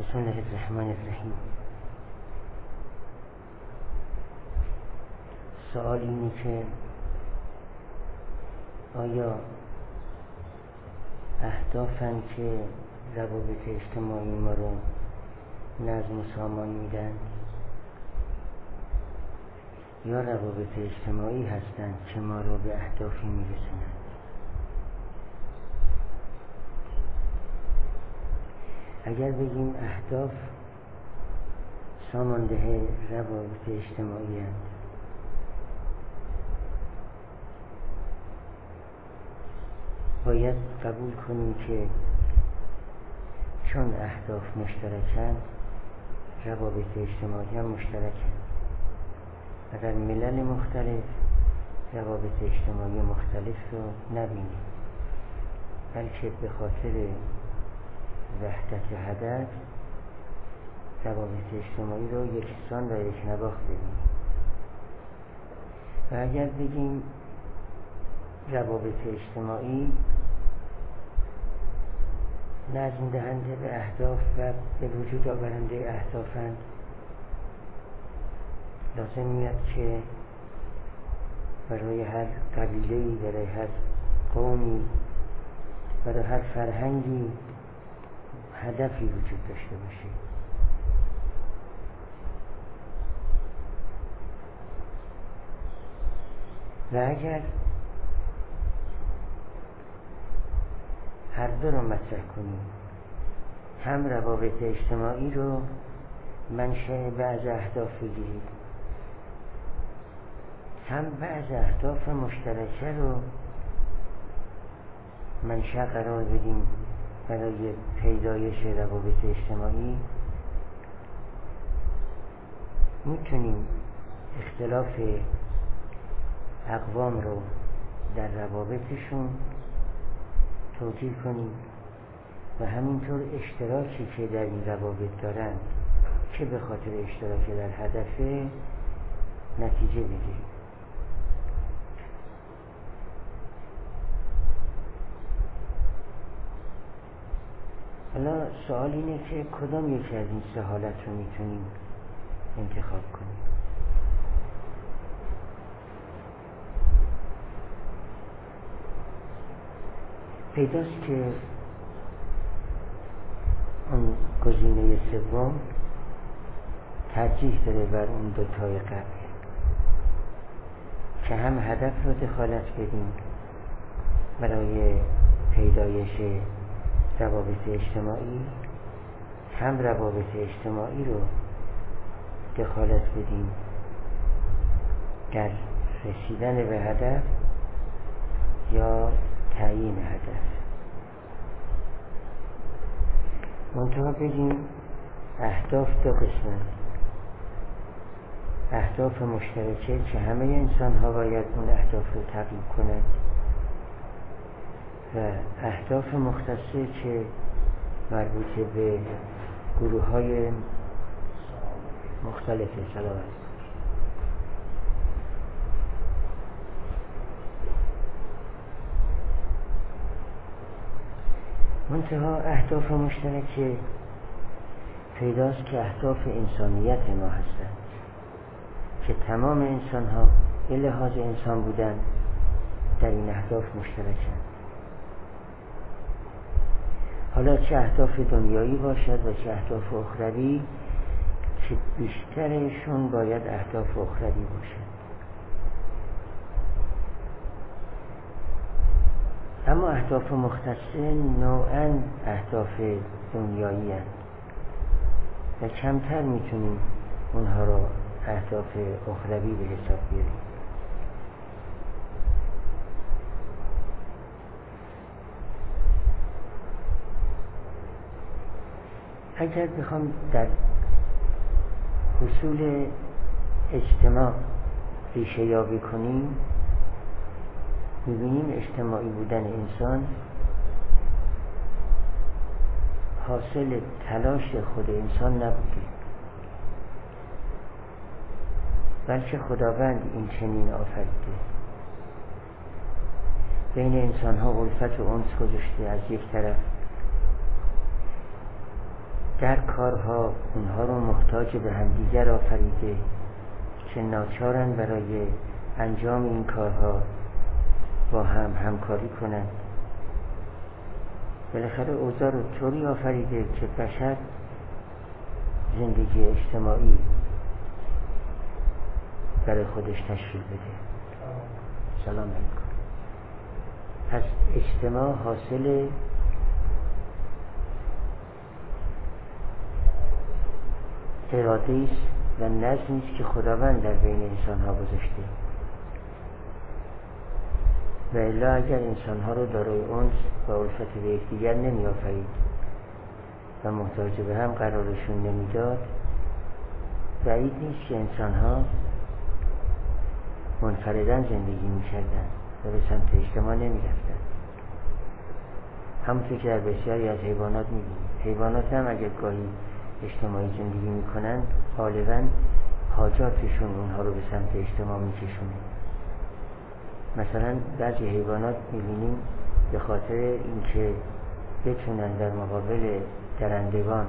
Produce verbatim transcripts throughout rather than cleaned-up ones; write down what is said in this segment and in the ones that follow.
بسم الله الرحمن الرحیم. سوال اینه که آیا اهدافن که روابط اجتماعی ما رو نظم و سامان میدن یا روابط اجتماعی هستند که ما رو به اهدافی میرسونن؟ اگر بگیم اهداف سامانده روابط اجتماعی هستند، باید قبول کنیم که چون اهداف مشترکن، روابط اجتماعی هم مشترکن و در ملل مختلف روابط اجتماعی مختلف رو نبینیم، بلکه به خاطر وحدت هدف روابط اجتماعی رو یکسان و یکنواخت ببینیم. و اگر بگیم روابط اجتماعی نظم دهنده به اهداف و به وجود آورنده اهدافند، لازم میاد که برای هر قبیله‌ای، برای هر قومی، برای هر فرهنگی هدفی وجود داشته باشه. و اگر هر دو رو مطرح کنیم، هم روابط اجتماعی رو منشأ بعض اهداف بگیریم، هم بعض اهداف مشترکه رو منشأ قرار بدیم برای پیدایش روابط اجتماعی، میتونیم اختلاف اقوام رو در روابطشون توجیه کنیم و همینطور اشتراکی که در این روابط دارن که به خاطر اشتراک در هدفه نتیجه بگیریم. حالا سوال اینه که کدام یکی از این سه حالت رو میتونیم انتخاب کنیم؟ پیداست که اون گزینه سوم ترجیح داره بر اون دوتای قبل، که هم هدف رو دخالت بدیم برای پیدایش روابط اجتماعی، هم روابط اجتماعی رو دخالت بدیم در رسیدن به هدف یا تعیین هدف. منتها بگیم اهداف دو قسمه: اهداف مشترکه که همه انسان ها باید اون اهداف رو تحقیق کنند و اهداف مختصه که مربوط به گروه های مختلف سلامت. منتها اهداف مشترکه پیداست که اهداف انسانیت ما هستند، که تمام انسان ها به لحاظ انسان بودن در این اهداف مشترکند. حالا چه اهداف دنیایی باشد و چه اهداف اخروی، که بیشترشون باید اهداف اخروی باشد. اما اهداف مختصه نوعاً اهداف دنیایی هستند و کمتر میتونیم اونها رو اهداف اخروی به حساب بیاریم. اگر بخوام در حصول اجتماع ریشه یابی کنیم، می‌بینیم اجتماعی بودن انسان حاصل تلاش خود انسان نبوده، بلکه خداوند این چنین آفریده. بین انسان ها الفت و انس گذاشته از یک طرف، در کارها اونها رو محتاج به همدیگر آفریده که ناچارن برای انجام این کارها با هم همکاری کنند. بالاخره اوضاع رو طوری آفریده که بشر زندگی اجتماعی برای خودش تشکیل بده. سلام علیکم. پس اجتماع حاصل اراده است و نظمی است که خداوند در بین انسان ها گذاشته. و الا اگر انسان ها رو دارای انس و الفت به یکدیگر نمی آفرید و محتاج به هم قرارشون نمیداد، بعید نیست که انسان ها منفردن زندگی می کردن و به سمت اجتماع نمی رفتن. همونطور که در بسیاری از حیوانات می بینید. حیوانات هم اگر گاهی اجتماعی زندگی می کنن غالبا حاجاتشون اونها رو به سمت اجتماع می کشونه. مثلا بعضی حیوانات می بینیم به خاطر اینکه بتونن در مقابل درندگان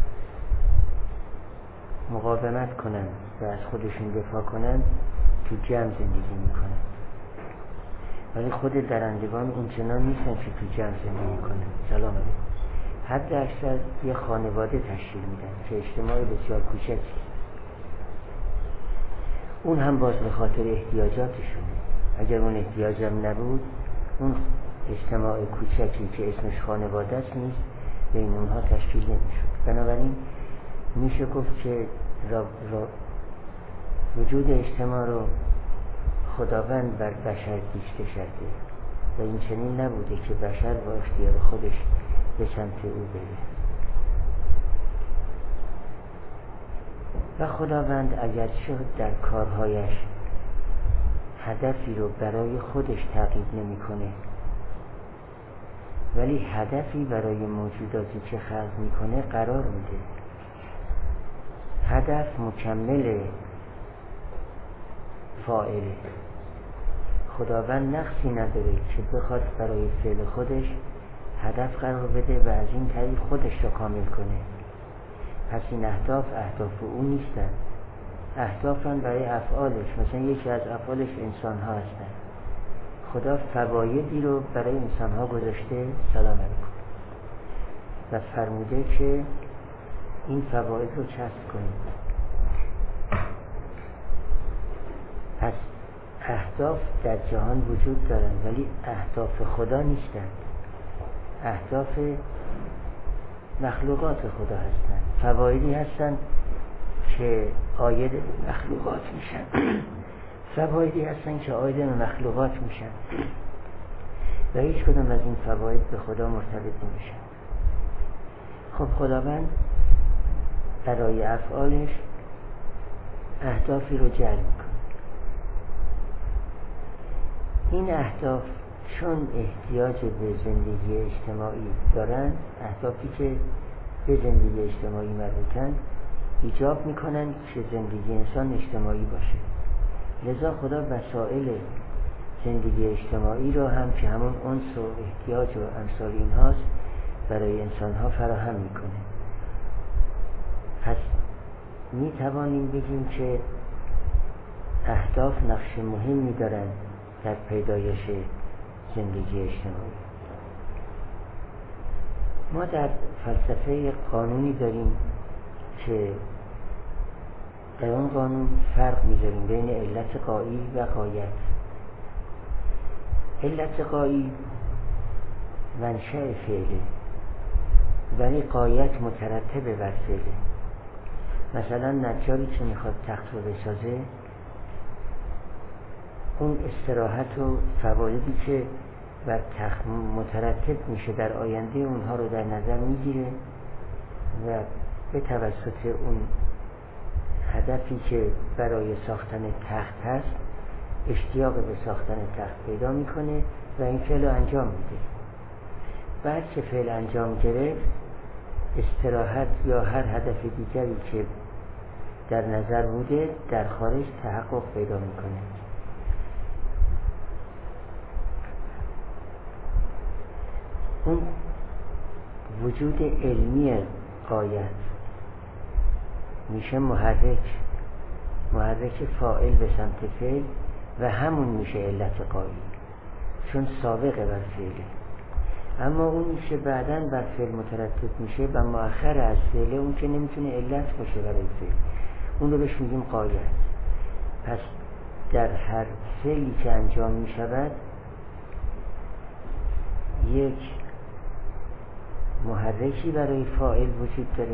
مقاومت کنن و از خودشون دفاع کنن تو جمع زندگی میکنن، ولی خود درندگان اونچنان نیستن که تو جمع زندگی کنن. سلام علیکم. حد اکثر یه خانواده تشکیل میدن که اجتماع بسیار کوچکی، اون هم باز به خاطر احتیاجاتشونه. اگر اون احتیاجم نبود اون اجتماع کوچکی که اسمش خانواده است نیست بین اونها تشکیل نمیشد. بنابراین میشه گفت که را را وجود اجتماع رو خداوند بر بشر دیشته کرده و این چنین نبوده که بشر با اختیار خودش به سمت او بره. و خداوند اگرچه در کارهایش هدفی رو برای خودش تعقیب نمی کنه، ولی هدفی برای موجوداتی که خلق می کنه قرار میده. هدف مکمل فاعله. خداوند نقصی نداره که بخواد برای فعل خودش هدف قرار بده و از این طریق خودش رو کامل کنه. پس این اهداف اهداف او نیستن، اهدافن برای افعالش. مثلا یکی از افعالش انسان ها هستن. خدا فوایدی رو برای انسان ها گذاشته، سلام علیکم، و فرموده که این فواید رو کسب کنید. پس اهداف در جهان وجود دارن ولی اهداف خدا نیستن، اهداف مخلوقات خدا هستن. فوایدی هستن که عاید مخلوقات میشن فوایدی هستن که عاید مخلوقات میشن و هیچ کدام از این فواید به خدا مرتبط نمیشن. خب خداوند برای افعالش اهدافی رو جعل میکنه. این اهداف چون احتیاج به زندگی اجتماعی دارن، اهدافی که به زندگی اجتماعی مربوطن، ایجاب میکنن که زندگی انسان اجتماعی باشه. لذا خدا وسائل زندگی اجتماعی رو هم که همون انس و احتیاج و امثال این هاست برای انسان ها فراهم میکنه. پس میتوانیم بگیم که اهداف نقش مهمی دارن در پیدایش زندگی اجتماعی. ما در فلسفه قانونی داریم که در اون قانون فرق میذاریم بین علت غایی و غایت. علت غایی منشأ فعله ولی غایت مترتب بر فعله. مثلا نجاری که میخواد تخت رو بسازه، اون استراحت و فوایدی که بر تخت مترتب میشه در آینده اونها رو در نظر میگیره و به توسط اون هدفی که برای ساختن تخت هست اشتیاق به ساختن تخت پیدا میکنه و این فعل رو انجام میده. بعد که فعل انجام گرفت، استراحت یا هر هدف دیگری که در نظر بوده در خارج تحقق پیدا میکنه. اون وجود علمی غایت میشه محرک محرک فاعل به سمت فعل و همون میشه علت غایی، چون سابقه بر فعله. اما اون میشه بعداً بر فعل مترتب میشه و مؤخر از فعله، اون که نمیتونه علت باشه برای فعل، اون رو بهش میگیم غایت. پس در هر فعلی که انجام میشود یک محرکی برای فاعل وجود داره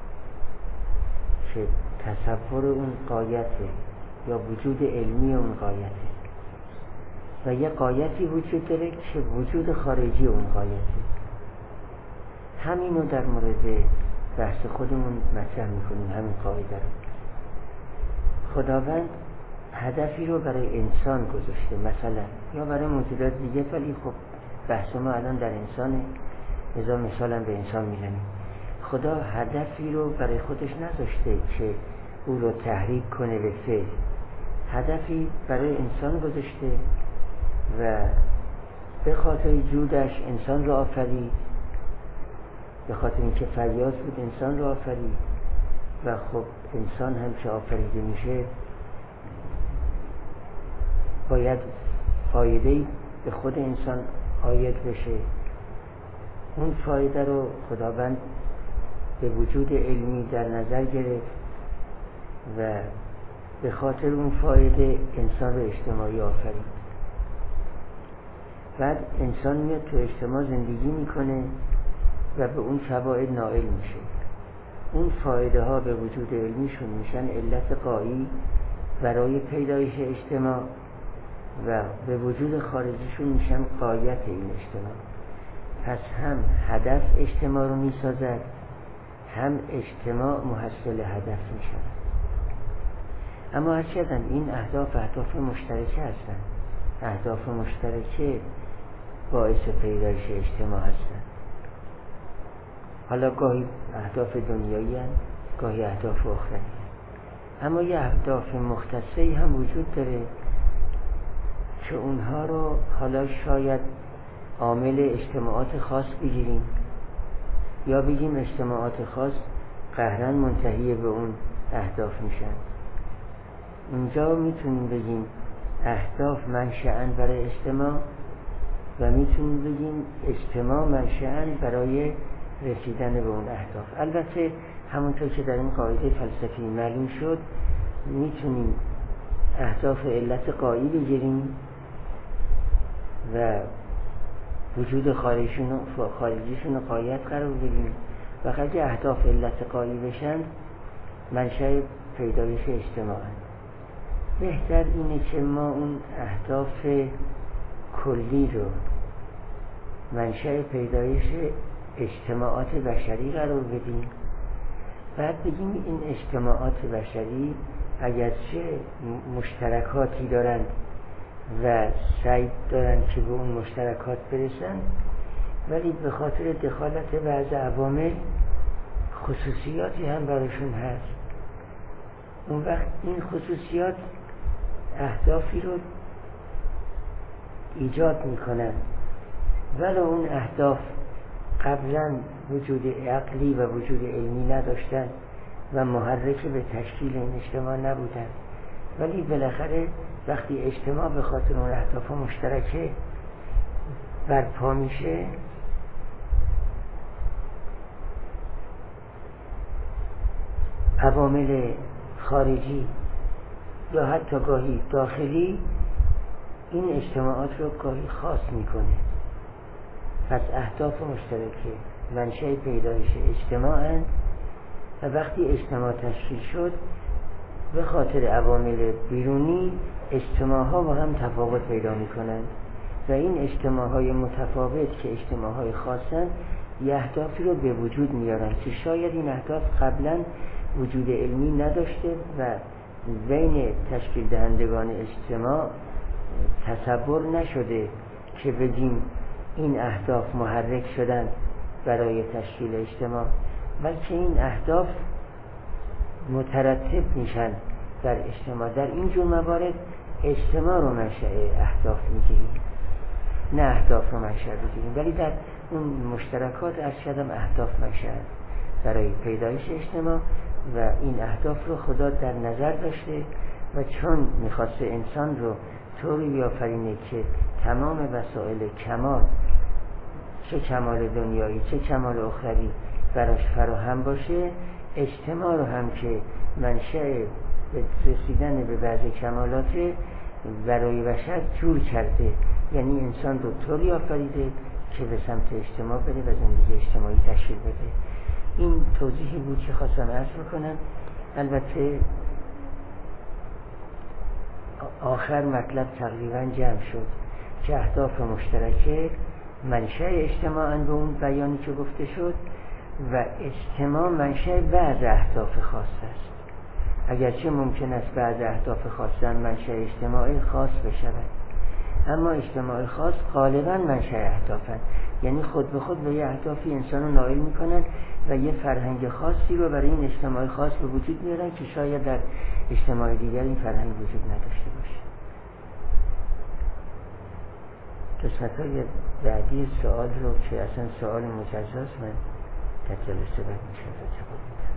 که تصور اون غایته یا وجود علمی اون غایته، و یه غایتی وجود داره که وجود خارجی اون غایته. همینو در مورد بحث خودمون مطرح میکنیم، همین قاعده رو. خداوند هدفی رو برای انسان گذاشته مثلا، یا برای موجودات دیگه، ولی خب بحث ما الان در انسانه، لذا مثلا به انسان میزنیم. خدا هدفی رو برای خودش نذاشته که او رو تحریک کنه به فعل، هدفی برای انسان گذاشته و به خاطر جودش انسان رو آفرید، به خاطر اینکه فیاض بود انسان رو آفرید، و خب انسان هم که آفریده میشه باید فایده‌ای به خود انسان عاید بشه. اون فایده رو خداوند به وجود علمی در نظر گرفت و به خاطر اون فایده انسان رو اجتماعی آفرید. بعد انسان میاد تو اجتماع زندگی میکنه و به اون فواید نائل میشه. اون فایده ها به وجود علمیشون میشن علت غایی برای پیدایش اجتماع و به وجود خارجیشون میشن غایت این اجتماع. پس هم هدف اجتماع رو میسازد، هم اجتماع محصل هدف میشن. اما هرچند این اهداف اهداف مشترکه هستن، اهداف مشترکه باعث پیدایش اجتماع هستن. حالا گاهی اهداف دنیایی هستن، گاهی اهداف اخروی هستن. اما یه اهداف مختصی هم وجود داره که اونها رو حالا شاید عامل اجتماعات خاص بگیریم یا بگیم اجتماعات خاص قهرن منتهی به اون اهداف میشن. اینجا میتونیم بگیم اهداف منشأن برای اجتماع و میتونیم بگیم اجتماع منشأن برای رسیدن به اون اهداف. البته همونطور که در این قاعده فلسفی معلوم شد، میتونیم اهداف علت غایی بگیریم و وجود خارجیشون خارجیشون غایت قرار بدیم و اگه اهداف علت غایی بشن منشأ پیدایش اجتماع. بهتر اینه که ما اون اهداف کلی رو منشأ پیدایش اجتماعات بشری قرار بدیم، بعد بگیم این اجتماعات بشری اگرچه مشترکاتی دارن و سعی دارن که به اون مشترکات برسن، ولی به خاطر دخالت بعض عوامل خصوصیاتی هم براشون هست. اون وقت این خصوصیات اهدافی رو ایجاد میکنن ولی اون اهداف قبلا وجود عقلی و وجود علمی نداشتن و محرک به تشکیل این اجتماع نبودن، ولی بالاخره وقتی اجتماع به خاطر اون اهداف مشترکه برپا میشه، عوامل خارجی یا حتی گاهی داخلی این اجتماعات رو گاهی خاص میکنه. پس اهداف مشترکه منشأ پیدایش اجتماعن و وقتی اجتماع تشکیل شد به خاطر عوامل بیرونی اجتماعها با هم تفاوت پیدا میکنن و این اجتماعهای متفاوت که اجتماعهای خاصن یه اهدافی رو به وجود میارن که شاید این اهداف قبلا وجود علمی نداشته و بین تشکیل دهندگان اجتماع تصور نشده که بگیم این اهداف محرک شدن برای تشکیل اجتماع، بلکه این اهداف مترتب میشن در اجتماع. در این جور موارد اجتماع رو منشأ اهداف میگیریم، نه اهداف رو منشأ بگیریم، ولی در اون مشترکات ارشدم اهداف منشأ برای پیدایش اجتماع و این اهداف رو خدا در نظر داشته و چون میخواسته انسان رو طوری بیافرینه که تمام وسایل کمال، چه کمال دنیایی چه کمال اخروی براش فراهم باشه، اجتماع رو هم که منشأ رسیدن به بعضی کمالات برای بشر جور کرده، یعنی انسان رو طوری آفریده که به سمت اجتماع بره و زندگی اجتماعی تشکیل بده. این توضیحی بود که خواستم عرض بکنم. البته آخر مطلب تقریبا جمع شد که اهداف مشترکه منشأ اجتماعاً به اون بیانی که گفته شد و اجتماع منشأ بعض اهداف خاص است، اگرچه ممکن است بعض اهداف خاصن منشأ اجتماعی خاص بشود، اما اجتماع خاص غالباً منشأ اهدافن، یعنی خود به خود به یه اهدافی انسان رو نائل میکنن و یه فرهنگ خاصی رو برای این اجتماع خاص به وجود میارن که شاید در اجتماع دیگر این فرهنگ وجود نداشته باشه. قسمت های بعدی سوال رو که اصلا سوال مجزاست من در جلسه بعد میشه جواب میدم.